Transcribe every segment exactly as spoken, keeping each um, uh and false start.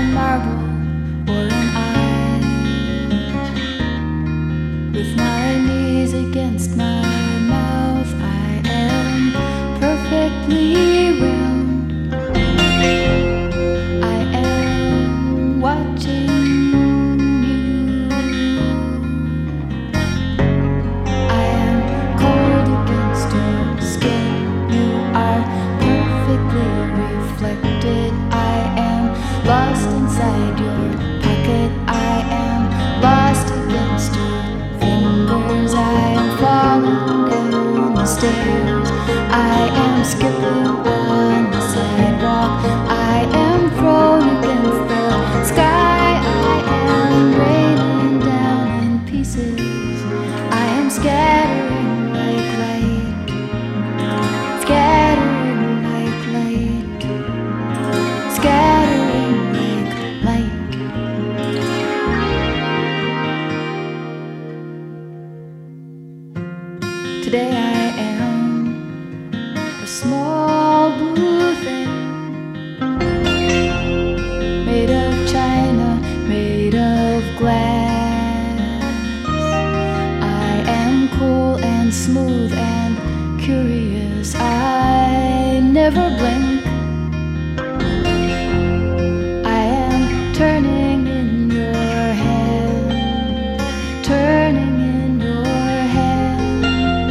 a marble or an eye, with my knees against my mouth. I am perfectly round. I am watching you. I am cold against your skin. You are perfectly reflected. I am lost inside your pocket. I am lost against your fingers. I am falling down the stairs. I am skipping on the sidewalk. I am thrown against the sky. I am raining down in pieces. I am scattering like light, scattering like light, scattering like light. Today I am a small blue thing, made of china, made of glass. I am cool and smooth and curious. I never blink. I am turning in your hand, turning in your hand.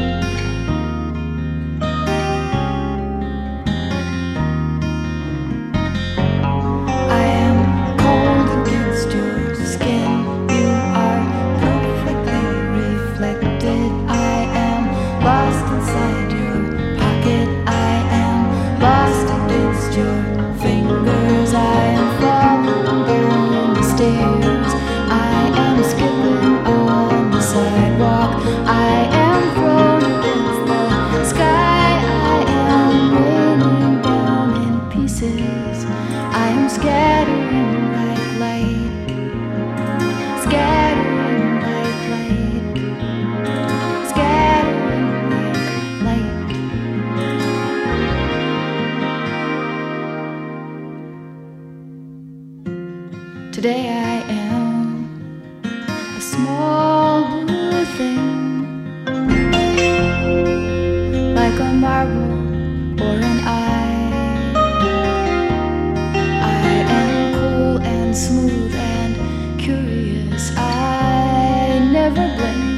I am cold against your skin. You are perfectly reflected. I am lost inside your pocket. I am lost against your fingers. I am falling down the stairs. I am skipping on the sidewalk. I am thrown against the sky. I am raining down in pieces. I am scattering like light, scattering like light, scattering like light. Today I am a small blue thing, like a marble or an eye. I am cool and smooth and curious. I never blink.